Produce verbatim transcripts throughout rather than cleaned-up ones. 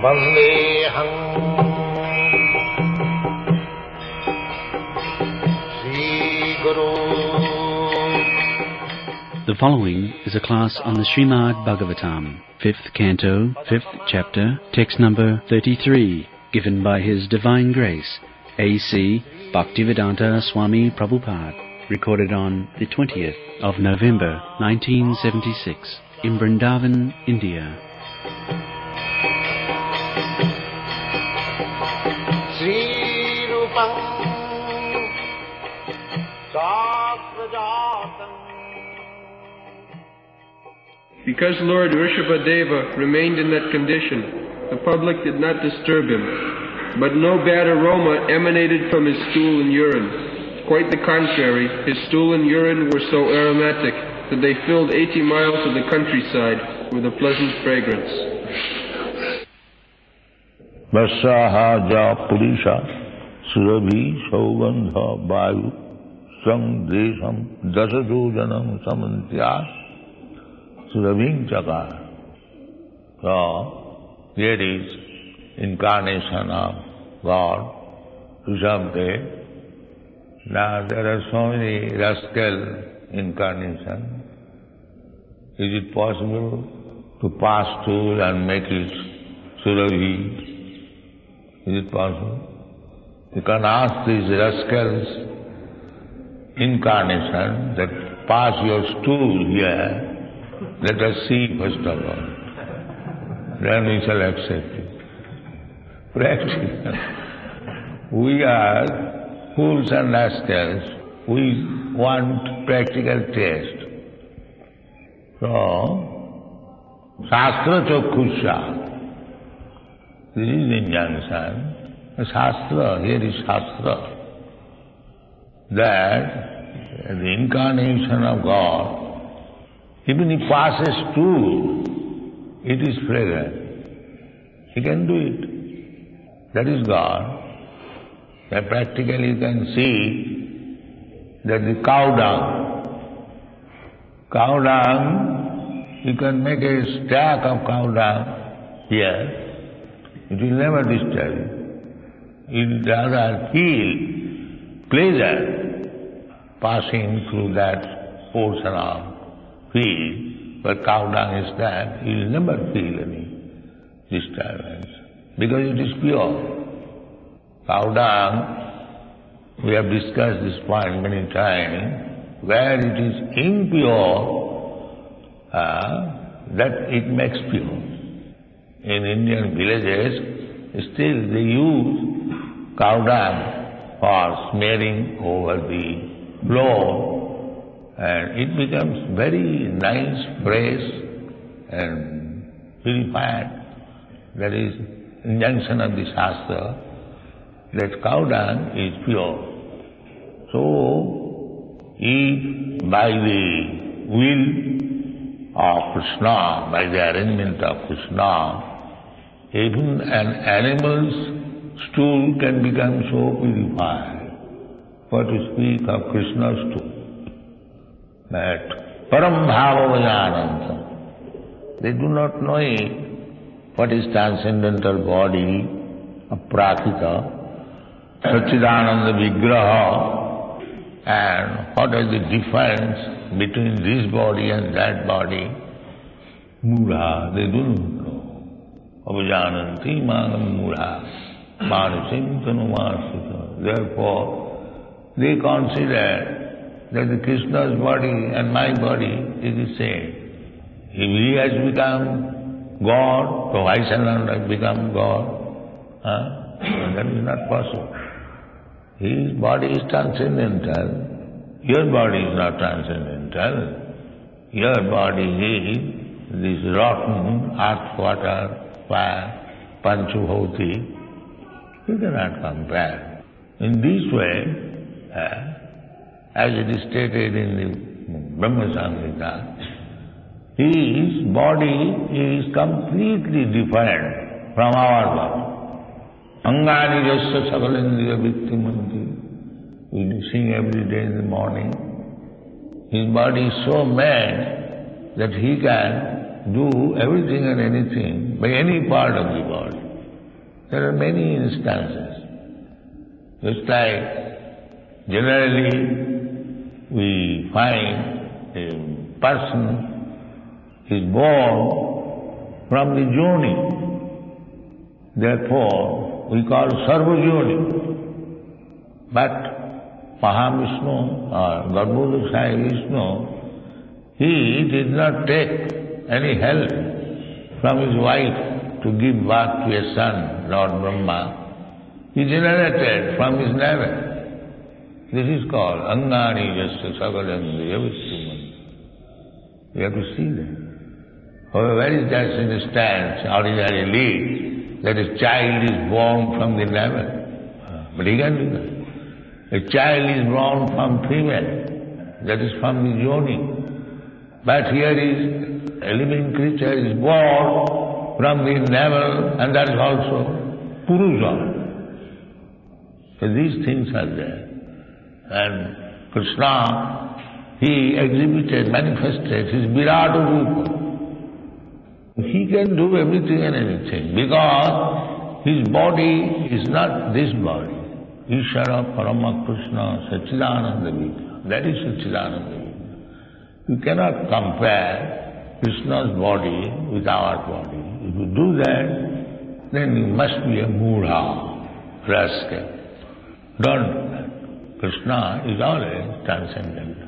Vandeham Sri Guru. The following is a class on the Srimad Bhagavatam, fifth canto, fifth chapter, text number thirty-three, given by His Divine Grace, A C Bhaktivedanta Swami Prabhupada, recorded on the twentieth of November, nineteen seventy-six, in Vrindavan, India. Sri Rupam Saprajatam. Because Lord Rishabhadeva remained in that condition, the public did not disturb him, but no bad aroma emanated from his stool and urine. Quite the contrary, his stool and urine were so aromatic that they filled eighty miles of the countryside with a pleasant fragrance. Vasaha ja purisha surabhi saugandha vayu sang desham dasajojanam samantyas surabhing chakar. So, here is incarnation of God, Rishabhdev. Now there are so many rascal incarnations. Is it possible to pass through and make it Surabhi? Is it possible? You can ask these rascals incarnation that pass your stool here. Let us see first of all. Then we shall accept it. Practical. We are fools and rascals. We want practical test. So, Shastra Chokkhusha. This is injunction. Shastra, here is Shastra. That the incarnation of God, even he passes through, it is fragrant. He can do it. That is God. That practically you can see that the cow dung, cow dung, you can make a stack of cow dung here, it will never disturb you. It will rather feel pleasure passing through that portion of field, but cow dung is that, you will never feel any disturbance, because it is pure. Cow dung, we have discussed this point many times, where it is impure, uh, that it makes pure. In Indian villages, still they use cow dung for smearing over the floor, and it becomes very nice, fresh and purified. That is injunction of the Shastra, that cow dung is pure. So, if by the will of Krishna, by the arrangement of Krishna, even an animal's stool can become so purified, what to speak of Krishna's stool. That param bhava vajananta, they do not know it, what is transcendental body of Prakita, Satchidananda Vigraha, and what is the difference between this body and that body, Mudha, they do not know. Avajananti manam mudha, manasim tanumasita. Therefore, they consider that the Krishna's body and my body is the same. If he has become God, so why shall not I become God? Huh? Well, that is not possible. His body is transcendental. Your body is not transcendental. Your body is this rotten earth, water, fire, panchabhuti. You cannot compare. In this way, uh, as it is stated in the Brahma Samhita, his body is completely different from our body. Angani jasya sakalendriya viktimanti. We sing every day in the morning. His body is so mad that he can do everything and anything by any part of the body. There are many instances. Just like generally we find a person is born from the yoni. Therefore, we call Sarva Yoni. But Mahavishnu or Garbhoda Sai Vishnu, he did not take any help from his wife to give birth to a son, Lord Brahma. He generated from his navel. This is called Angani Yasya Sagalandriya Vishnuman. You have to see that. Whoever is just in the stance, ordinarily, that a child is born from the navel. But he can do that. A child is born from female, that is from the yoni. But here is a living creature is born from the navel, and that is also Puruja. So these things are there. And Krishna, he exhibited, manifested his Virata Rupa. He can do everything and anything because his body is not this body. Ishara Parama Krishna Satchidananda Vidya. That is Satchidananda Vidya. You cannot compare Krishna's body with our body. If you do that, then you must be a mudha, rascal. Don't do that. Krishna is always transcendental.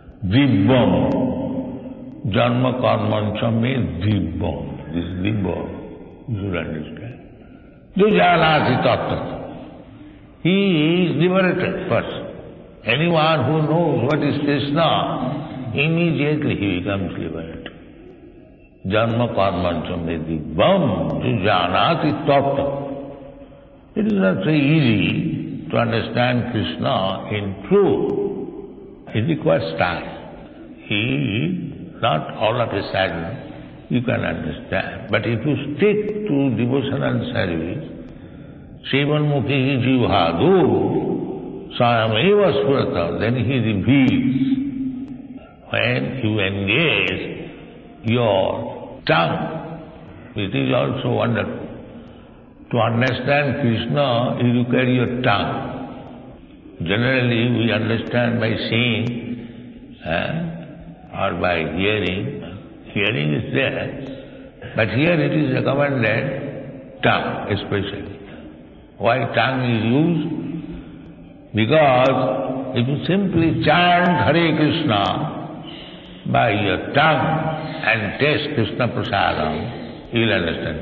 Dibbam. Janma karmancha means dibbam. This dibbam, you should understand. Dujanati tattva. He is liberated first. Anyone who knows what is Krishna, immediately he becomes liberated. Janma karmancha means dibbam. Dujanati tattva. It is not so easy to understand Krishna in truth. It requires time. He, not all of a sudden, you can understand. But if you stick to devotional service, Shivanmukhi jivhadu sayameva spurata, then he reveals. When you engage your tongue, it is also wonderful. To understand Krishna, you require your tongue. Generally, we understand by seeing eh, or by hearing. Hearing is there, but here it is recommended tongue especially. Why tongue is used? Because if you simply chant Hare Krishna by your tongue and taste Krishna Prasadam, you will understand.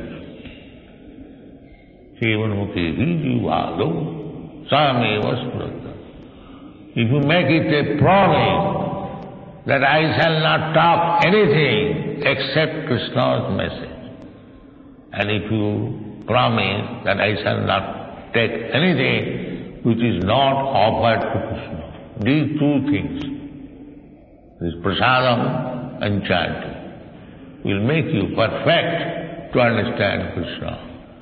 Shivanmukhi jivhadu sameva spurata. If you make it a promise that I shall not talk anything except Krishna's message, and if you promise that I shall not take anything which is not offered to Krishna, these two things, this prasadam and chanting, will make you perfect to understand Krishna.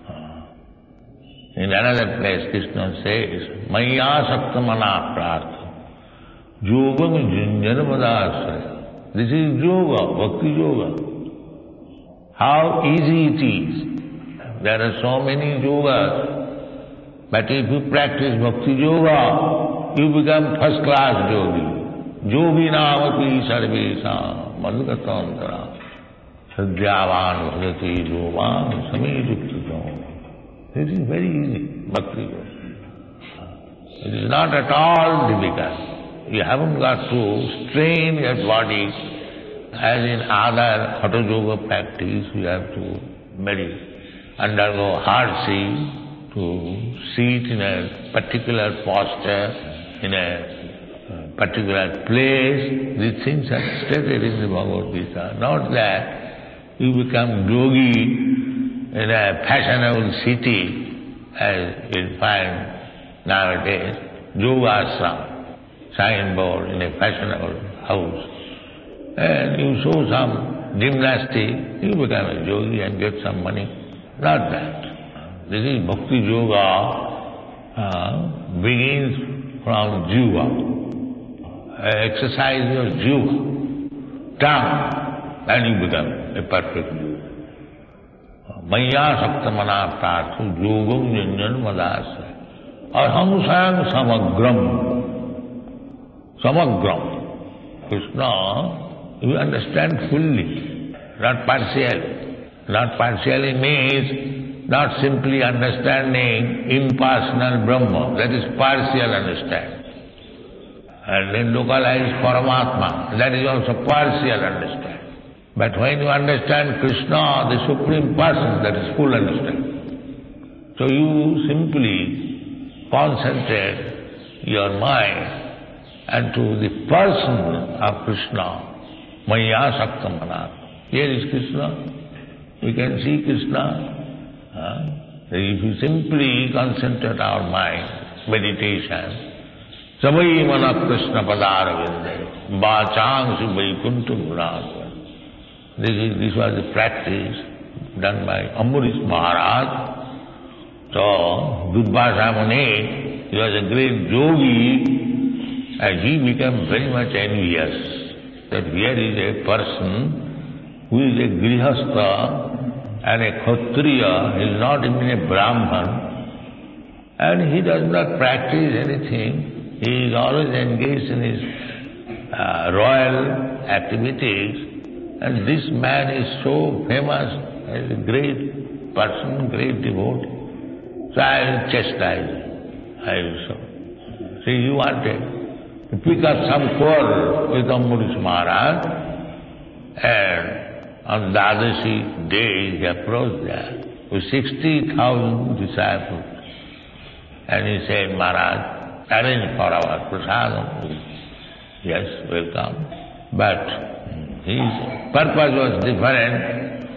In another place, Krishna says, Maya Saktamana Prartha, Yogam Junjanamadaasaya. This is yoga, bhakti yoga. How easy it is. There are so many yogas, but if you practice bhakti yoga, you become first class yogi. Yogi namapi sarvesam madhukatantara sadhyavan bhajati yovan samijuktatam. It is very easy, bhakti yoga. It is not at all difficult. You haven't got to strain your body as in other hatha yoga practice. You have to meditate, undergo hardship to sit in a particular posture, in a particular place. These things are stated in the Bhagavad Gita. Not that you become yogi in a fashionable city, as you'll find nowadays, yoga ashram, signboard in a fashionable house, and you show some gymnastic, you become a yogi and get some money. Not that. This is bhakti yoga, uh, begins from jiva. Exercise your jiva, tongue, and you become a perfect yogi. मैया सक्तमना प्रार्थ योगम युंजन मदास और हम स्वयं समग्रम समग्रम Krishna you understand fully, not partially. Not partially means not simply understanding impersonal Brahma, that is partial understanding. And then localize Paramatma, that is also partial understanding. But when you understand Krishna, the Supreme Person, that is full understanding. So you simply concentrate your mind and to the person of Krishna, Maya Saktamana. Here is Krishna. We can see Krishna. Huh? If you simply concentrate our mind, meditation, Savai Mana Krishna Padaravinda, Bachang Vaikuntha Gunadva. This is this was the practice done by Ambarish Maharaj. So Dudbhasha Muni, he was a great yogi. And he became very much envious that here is a person who is a grihastha and a kshatriya, he is not even a brahman, and he does not practice anything. He is always engaged in his uh, royal activities, and this man is so famous as a great person, great devotee. So I will chastise him. I will so. See, you wanted to pick up some quarrel with Ambarish Maharaj, and on Dadashi day he approached there with sixty thousand disciples. And he said, Maharaj, arrange for our prasadam. Yes, welcome. But his purpose was different.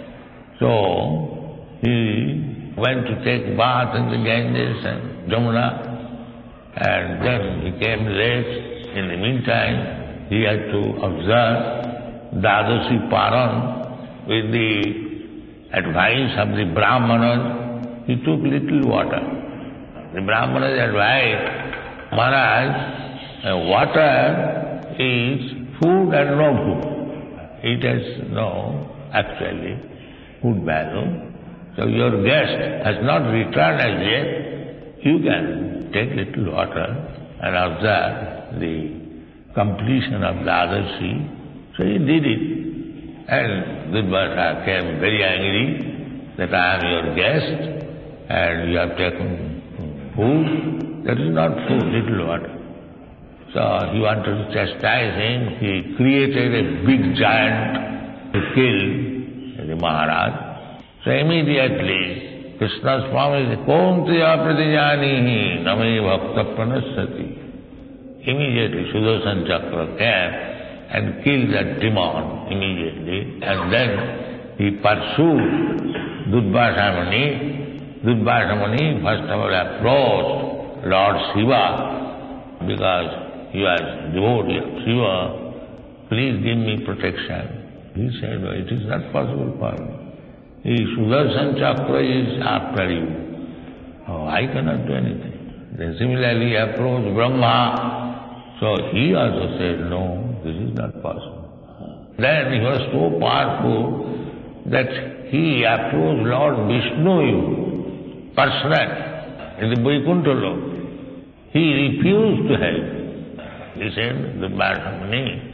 So he went to take bath in the Ganges and Jamuna, and then he came late. In the meantime, he had to observe Dadashi Paran with the advice of the Brahmanas. He took little water. The Brahmanas advised, Maharaj, uh, water is food and no food. It has no, actually, food value. So your guest has not returned as yet. You can take little water and observe the completion of the Dadashi. So he did it. And Dudbhasha came very angry that I am your guest and you have taken food. That is not food, little water. So he wanted to chastise him. He created a big giant to kill the Maharaj. So immediately Krishna's promise, Kontya pratijanihi name bhakta pranasati. Immediately Sudarshan Chakra came and killed that demon immediately, and then he pursued Dudbhasha Muni. Dudbhasha Muni first of all approached Lord Shiva because he was devotee of Shiva. Please give me protection. He said, well, it is not possible for me. The Sudarshan Chakra is after you. Oh, I cannot do anything. Then similarly approached Brahma. So he also said, no, this is not possible. Then he was so powerful that he approached Lord Vishnu personally in the Vaikuntha Lok. He refused to help. He said, the Muni,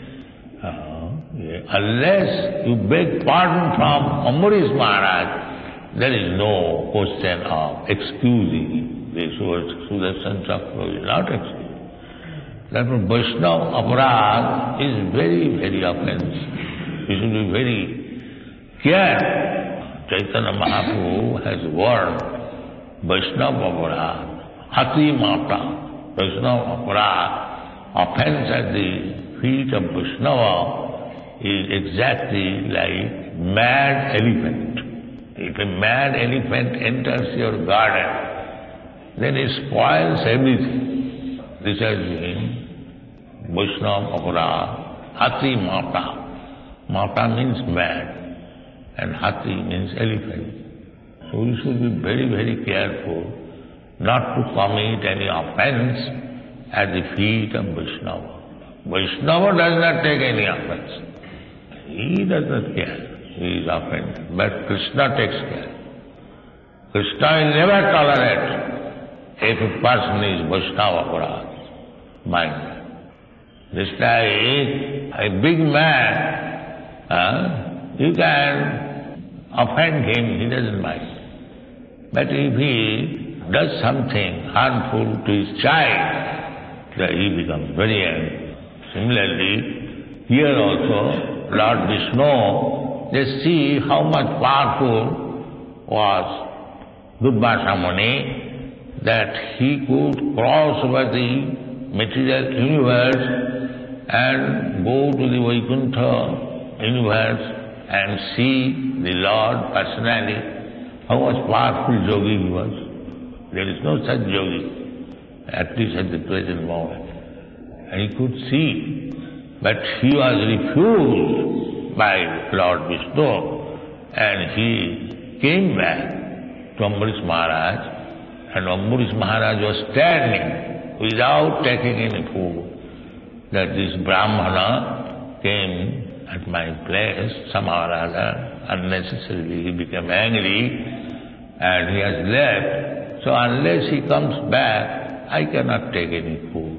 uh, unless you beg pardon from Ambarish Maharaj, there is no question of excusing the Sudarshan Chakra will not excuse. Therefore, Vaishnava aparad is very, very offensive. You should be very careful. Chaitanya Mahaprabhu has warned Vaishnava aparad, hati mata. Vaishnava aparad, offense at the feet of Vaishnava is exactly like mad elephant. If a mad elephant enters your garden, then it spoils everything. This has been Vaishnava aparad, hati mata. Mata means mad, and hati means elephant. So we should be very, very careful not to commit any offense at the feet of Vaishnava. Vaishnava does not take any offense. He does not care. He is offended. But Krishna takes care. Krishna will never tolerate if a person is Vaishnava Aparad, mind. Krishna is a big man, uh, you can offend him, he doesn't mind. But if he does something harmful to his child, then he becomes very angry. Similarly, here also, Lord Vishnu, they see how much powerful was Durvasa Muni, that he could cross over the material universe and go to the Vaikuntha universe and see the Lord personally. How much powerful yogi he was. There is no such yogi, at least at the present moment. And he could see, but he was refused by Lord Vishnu, and he came back to Ambarish Maharaj, and Ambarish Maharaj was standing without taking any food, that this Brahmana came at my place somehow or other, unnecessarily he became angry, and he has left. So unless he comes back, I cannot take any food.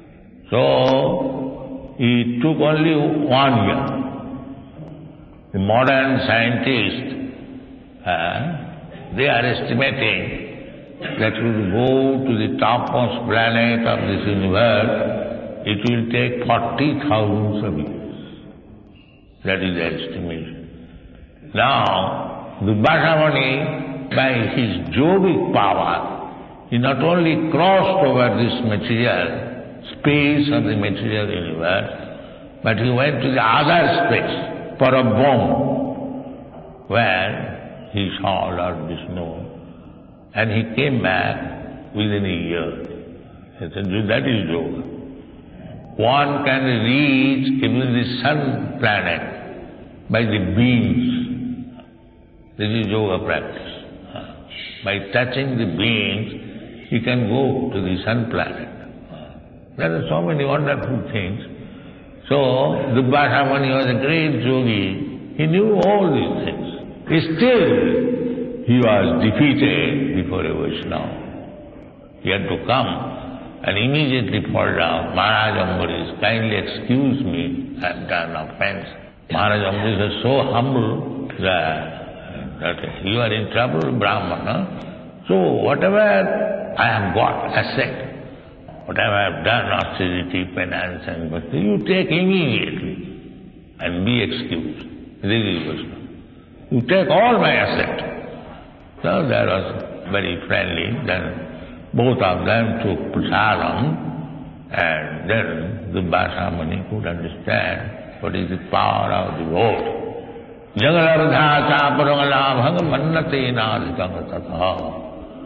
So he took only one year. The modern scientists, uh, they are estimating that to go to the topmost planet of this universe, it will take forty thousands of years. That is the estimation. Now, Durvasa Muni, by his yogic power, he not only crossed over this material space of the material universe, but he went to the other space, Parabhom, where he saw Lord Vishnu, and he came back within a year. He said, that is yoga. One can reach even the sun planet by the beams. This is yoga practice. By touching the beams, he can go to the sun planet. There are so many wonderful things. So, Durvasa Muni was a great yogi. He knew all these things. Still, he was defeated before a Vaishnava. He had to come and immediately fall down. Maharaj Ambarish, kindly excuse me, I have done offense. Maharaj Ambarish was so humble that, that you are in trouble, Brahmana. So whatever I have got, asset, whatever I have done, austerity, penance and bhakti, you take immediately and be excused. This is Vaishnava. You take all my asset. So that was very friendly. Then both of them took prasadam, and then the Durvasa Muni could understand what is the power of the vote. Jagalardha chaparangala bhagamanate nadhitangatata.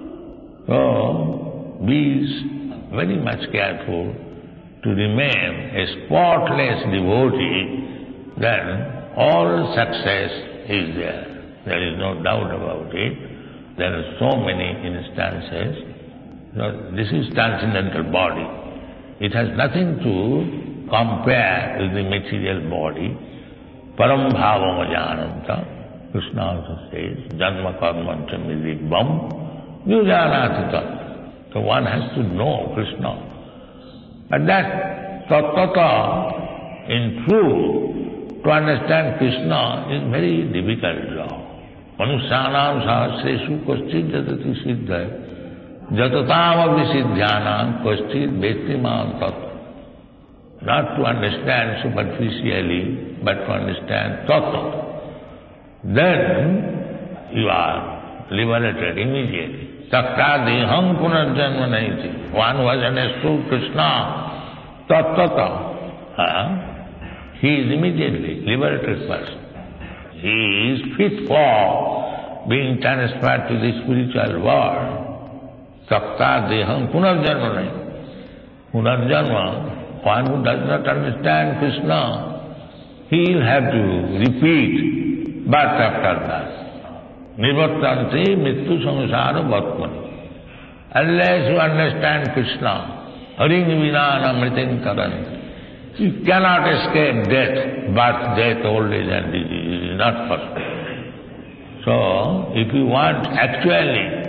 So be very much careful to remain a spotless devotee, then all success is there. There is no doubt about it. There are so many instances. This is transcendental body. It has nothing to compare with the material body. Param bhavam ajananta. Krishna also says, janma karmancha midibham yujanati tat. So one has to know Krishna. And that tattva, in truth, to understand Krishna is very difficult job. Manusyanam sahasreshu kaschid jatati siddha jatatam abhisiddhyanam kaschid vettimam tattva. Not to understand superficially, but to understand tattva. Then you are liberated immediately. Sakta deham punarjanma naiti. One who has understood Krishna tattva, huh? He is immediately liberated person. He is fit for being transferred to the spiritual world. Sakta deham punarjanma naiti. Punarjanma, one who does not understand Krishna, he will have to repeat birth after birth. Nivartanti mittu samsara bhatmani. Unless you understand Krishna, haring vinana mritin karanti. You cannot escape death, birth, death, old age and disease. It is not possible. So, if you want actually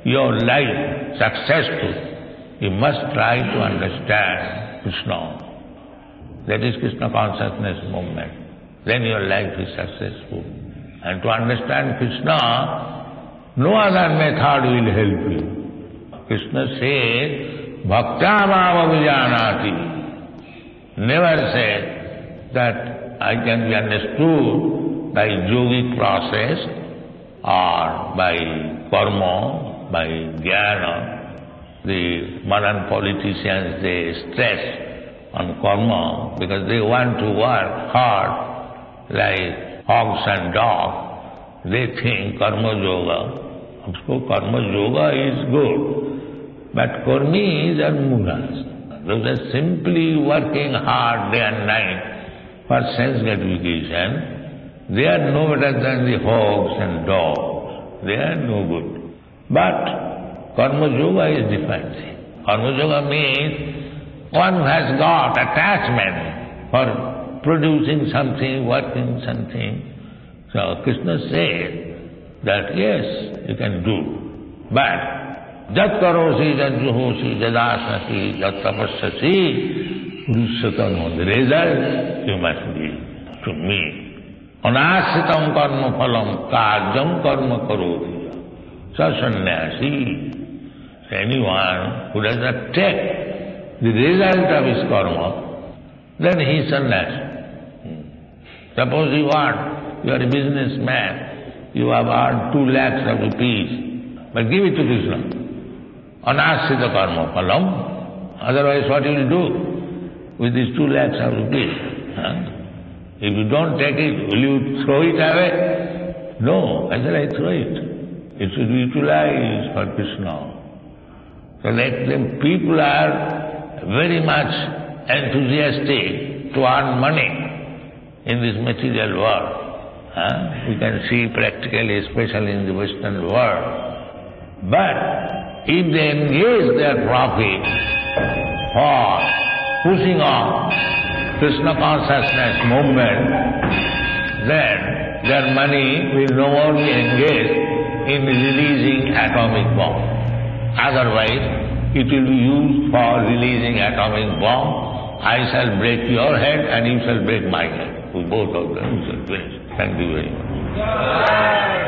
your life successful, you must try to understand Krishna. That is Krishna consciousness movement. Then your life is successful. And to understand Krishna, no other method will help you. Krishna says, Bhakta Bhava Vijanati. Never say that I can be understood by yogic process or by karma, by jnana. The modern politicians, they stress on karma because they want to work hard like hogs and dogs. They think karma yoga. Of course, karma yoga is good, but karmis are mulas. Those are simply working hard day and night for sense gratification. They are no better than the hogs and dogs. They are no good. But Karma yoga is different. Karma yoga means one who has got attachment for producing something, working something. So Krishna says that yes, you can do. But jat karosi, jat juhosi, jadasasi, jat tapassasi, purusatam, the result you must give to me. Anasitam karma phalam kajam karma karoti. Sa sannyasi. Anyone who does not take the result of his karma, then he is sannyasi. Suppose you are, you are a businessman, you have earned two lakhs of rupees, but give it to Krishna. Anasita karma phalam. Otherwise what you will do with these two lakhs of rupees? Huh? If you don't take it, will you throw it away? No, I said I throw it. It should be utilized for Krishna. So that the people are very much enthusiastic to earn money in this material world. Huh? We can see practically, especially in the Western world. But if they engage their profit for pushing on Krishna consciousness movement, then their money will no more be engaged in releasing atomic bomb. Otherwise, it will be used for releasing atomic bomb. I shall break your head and you shall break my head. We both of them shall finish. Thank you very much.